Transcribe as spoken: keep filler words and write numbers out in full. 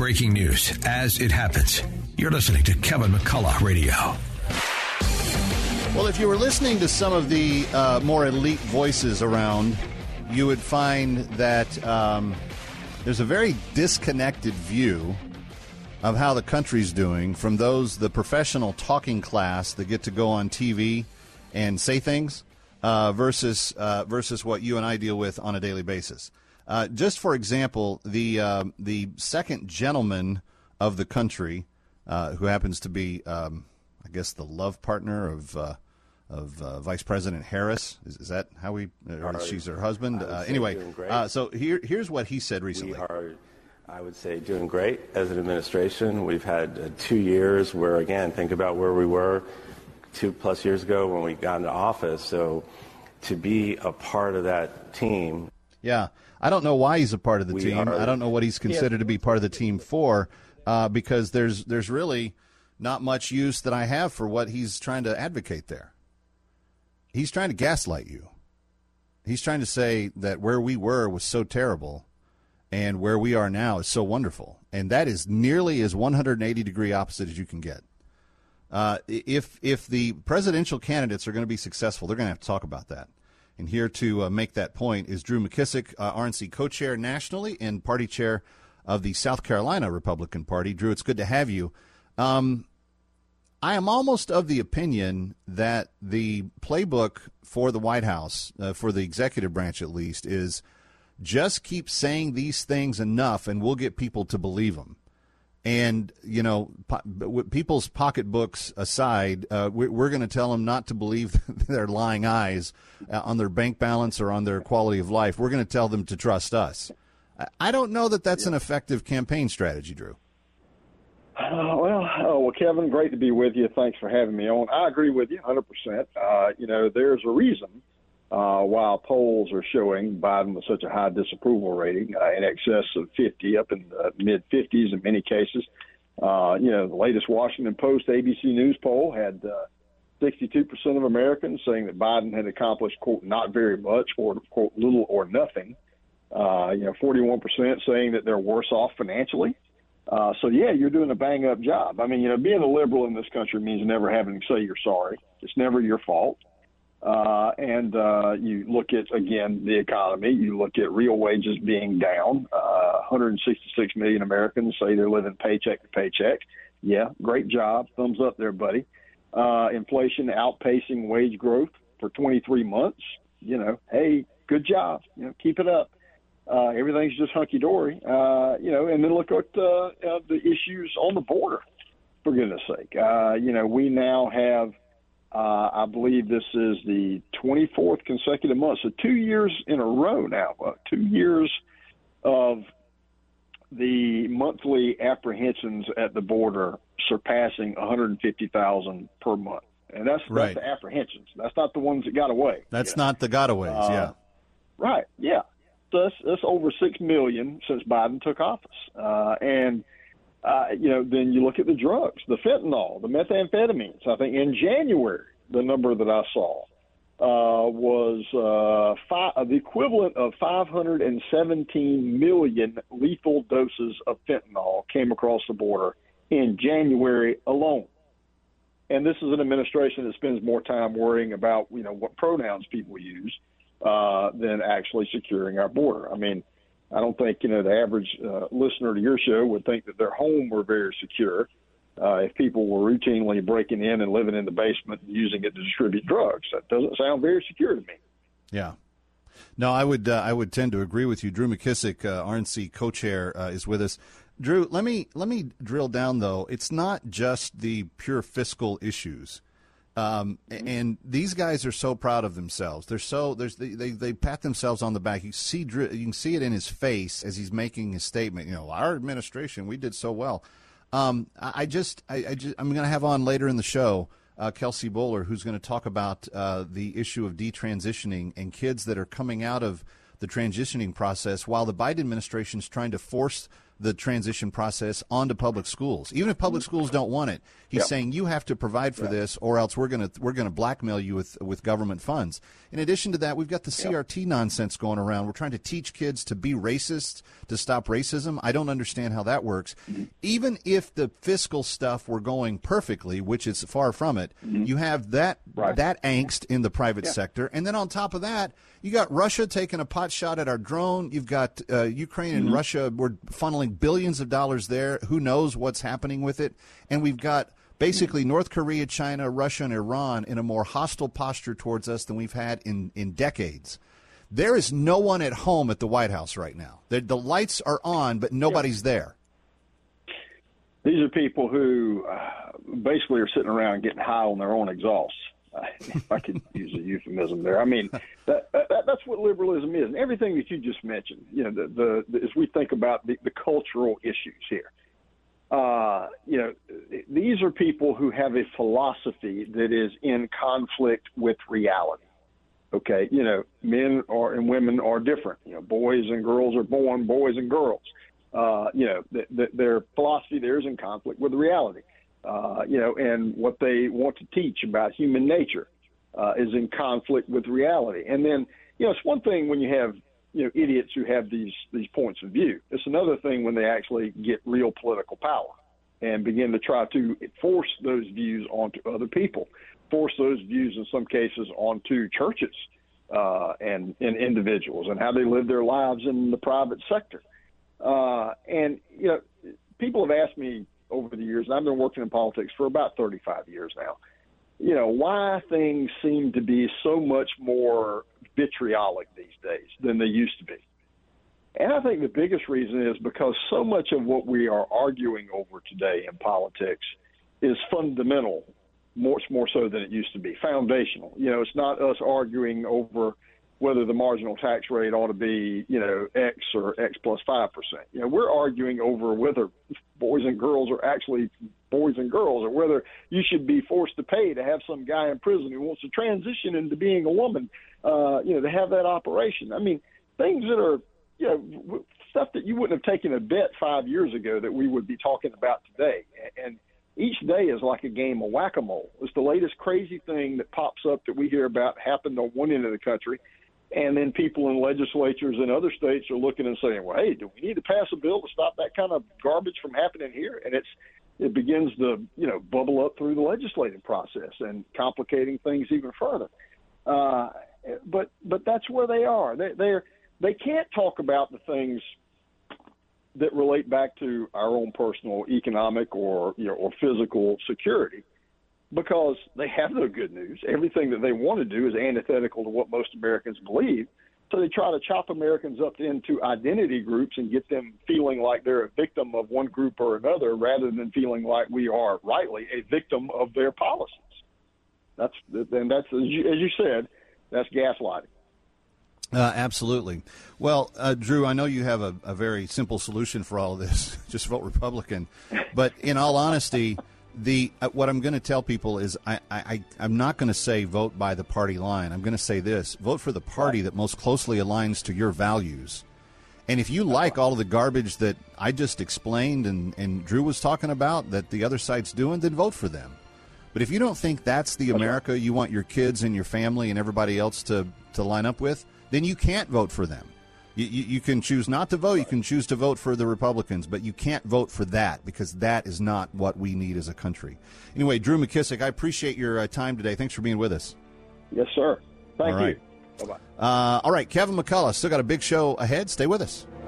breaking news as it happens. You're listening to Kevin McCullough Radio. Well, if you were listening to some of the uh, more elite voices around, you would find that um, there's a very disconnected view of how the country's doing from those, the professional talking class that get to go on T V and say things uh, versus uh, versus what you and I deal with on a daily basis. Uh, just for example, the uh, the second gentleman of the country, uh, who happens to be, um, I guess, the love partner of uh, of uh, Vice President Harris. Is, is that how we? Or she's her husband. Uh, anyway, uh, so here here's what he said recently. We are, I would say, doing great as an administration. We've had uh, two years where, again, think about where we were two plus years ago when we got into office. So to be a part of that team. Yeah. I don't know why he's a part of the we team. Are, I don't know what he's considered yeah. to be part of the team for, uh, because there's there's really not much use that I have for what he's trying to advocate there. He's trying to gaslight you. He's trying to say that where we were was so terrible and where we are now is so wonderful. And that is nearly as one hundred eighty degree opposite as you can get. Uh, if if the presidential candidates are going to be successful, they're going to have to talk about that. And here to uh, make that point is Drew McKissick, uh, R N C co-chair nationally and party chair of the South Carolina Republican Party. Drew, it's good to have you. Um, I am almost of the opinion that the playbook for the White House, uh, for the executive branch at least, is just keep saying these things enough and we'll get people to believe them. And, you know, po- people's pocketbooks aside, uh, we're, we're going to tell them not to believe their lying eyes uh, on their bank balance or on their quality of life. We're going to tell them to trust us. I, I don't know that that's an effective campaign strategy, Drew. Uh, well, oh, well, Kevin, great to be with you. Thanks for having me on. I agree with you one hundred percent. Uh, you know, there's a reason uh, why polls are showing Biden with such a high disapproval rating, uh, in excess of fifty, up in the mid-fifties in many cases. Uh, you know, the latest Washington Post A B C News poll had uh, sixty-two percent of Americans saying that Biden had accomplished, quote, not very much or, quote, little or nothing. Uh, you know, forty-one percent saying that they're worse off financially. Uh, so, yeah, you're doing a bang-up job. I mean, you know, being a liberal in this country means never having to say you're sorry. It's never your fault. Uh, and uh, you look at, again, the economy. You look at real wages being down. Uh, one hundred sixty-six million Americans say they're living paycheck to paycheck. Yeah, great job. Thumbs up there, buddy. Uh, inflation outpacing wage growth for twenty-three months. You know, hey, good job. You know, keep it up. Uh, everything's just hunky-dory, uh, you know, and then look at uh, uh, the issues on the border, for goodness sake. Uh, you know, we now have, uh, I believe this is the twenty-fourth consecutive month, so two years in a row now, uh, two years of the monthly apprehensions at the border surpassing one hundred fifty thousand per month. And that's, right. that's the apprehensions. That's not the ones that got away. That's you know? not the gotaways, uh, yeah. Right, yeah. That's, that's over six million since Biden took office. Uh, and, uh, you know, then you look at the drugs, the fentanyl, the methamphetamines. I think in January, the number that I saw uh, was uh, five, the equivalent of five hundred seventeen million lethal doses of fentanyl came across the border in January alone. And this is an administration that spends more time worrying about, you know, what pronouns people use Uh, than actually securing our border. I mean, I don't think, you know, the average uh, listener to your show would think that their home were very secure uh, if people were routinely breaking in and living in the basement and using it to distribute drugs. That doesn't sound very secure to me. Yeah. No, I would uh, I would tend to agree with you. Drew McKissick, uh, R N C co-chair, uh, is with us. Drew, let me let me drill down, though. It's not just the pure fiscal issues. Um, and these guys are so proud of themselves. They're so there's they, they they pat themselves on the back. You see, you can see it in his face as he's making his statement. You know, our administration, we did so well. Um, I, I just I, I just I'm going to have on later in the show uh, Kelsey Bolar, who's going to talk about uh, the issue of detransitioning and kids that are coming out of the transitioning process while the Biden administration is trying to force the transition process onto public schools. Even if public schools don't want it, he's Yep. saying you have to provide for Yep. this, or else we're going to we're going to blackmail you with with government funds. In addition to that, we've got the C R T nonsense going around. We're trying to teach kids to be racist, to stop racism. I don't understand how that works. Mm-hmm. Even if the fiscal stuff were going perfectly, which is far from it, mm-hmm. you have that right. that angst in the private yeah. sector, and then on top of that, you got Russia taking a pot shot at our drone. You've got uh, Ukraine and mm-hmm. Russia. We're funneling billions of dollars there. Who knows what's happening with it? And we've got basically mm-hmm. North Korea, China, Russia, and Iran in a more hostile posture towards us than we've had in, in decades. There is no one at home at the White House right now. The, the lights are on, but nobody's yeah. there. These are people who uh, basically are sitting around getting high on their own exhaust. If I could use a euphemism there. I mean, that, that, that's what liberalism is. And everything that you just mentioned, you know, the, the, the as we think about the, the cultural issues here, uh, you know, these are people who have a philosophy that is in conflict with reality. Okay, you know, men are and women are different. You know, boys and girls are born boys and girls. Uh, you know, th- th- their philosophy there is in conflict with reality. Uh, you know, and what they want to teach about human nature uh, is in conflict with reality. And then, you know, it's one thing when you have, you know, idiots who have these these points of view. It's another thing when they actually get real political power and begin to try to force those views onto other people, force those views in some cases onto churches uh, and, and individuals and how they live their lives in the private sector. Uh, and, you know, people have asked me over the years, and I've been working in politics for about thirty-five years now, you know, why things seem to be so much more vitriolic these days than they used to be. And I think the biggest reason is because so much of what we are arguing over today in politics is fundamental, much more so than it used to be, foundational. You know, it's not us arguing over whether the marginal tax rate ought to be, you know, X or X plus five percent. You know, we're arguing over whether boys and girls are actually boys and girls, or whether you should be forced to pay to have some guy in prison who wants to transition into being a woman, uh, you know, to have that operation. I mean, things that are, you know, stuff that you wouldn't have taken a bet five years ago that we would be talking about today. And each day is like a game of whack-a-mole. It's the latest crazy thing that pops up that we hear about happened on one end of the country. And then people in legislatures in other states are looking and saying, well, hey, do we need to pass a bill to stop that kind of garbage from happening here? And it's it begins to, you know, bubble up through the legislative process and complicating things even further. Uh, but but that's where they are. They they're they can't talk about the things that relate back to our own personal economic or, you know, or physical security, because they have no good news. Everything that they want to do is antithetical to what most Americans believe. So they try to chop Americans up into identity groups and get them feeling like they're a victim of one group or another, rather than feeling like we are rightly a victim of their policies. That's and that's as you, as you said, that's gaslighting. Uh, absolutely. Well, uh, Drew, I know you have a, a very simple solution for all of this. Just vote Republican. But in all honesty, The uh, what I'm going to tell people is I, I, I'm not going to say vote by the party line. I'm going to say this: vote for the party that most closely aligns to your values. And if you like all of the garbage that I just explained and, and Drew was talking about that the other side's doing, then vote for them. But if you don't think that's the America you want your kids and your family and everybody else to, to line up with, then you can't vote for them. You, you, you can choose not to vote. You can choose to vote for the Republicans, but you can't vote for that, because that is not what we need as a country. Anyway, Drew McKissick, I appreciate your uh, time today. Thanks for being with us. Yes, sir. Thank all right. you. Bye-bye. Uh, all right, Kevin McCullough, still got a big show ahead. Stay with us.